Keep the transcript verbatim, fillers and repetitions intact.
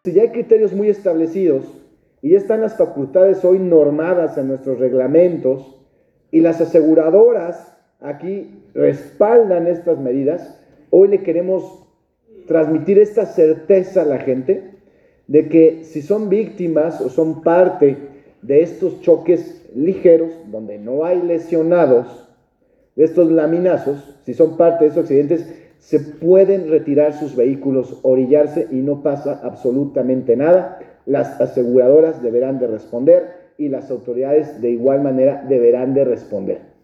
Si ya hay criterios muy establecidos y ya están las facultades hoy normadas en nuestros reglamentos y las aseguradoras aquí respaldan estas medidas, hoy le queremos transmitir esta certeza a la gente de que si son víctimas o son parte de estos choques ligeros, donde no hay lesionados, de estos laminazos, si son parte de estos accidentes, se pueden retirar sus vehículos, orillarse y no pasa absolutamente nada. Las aseguradoras deberán de responder y las autoridades de igual manera deberán de responder.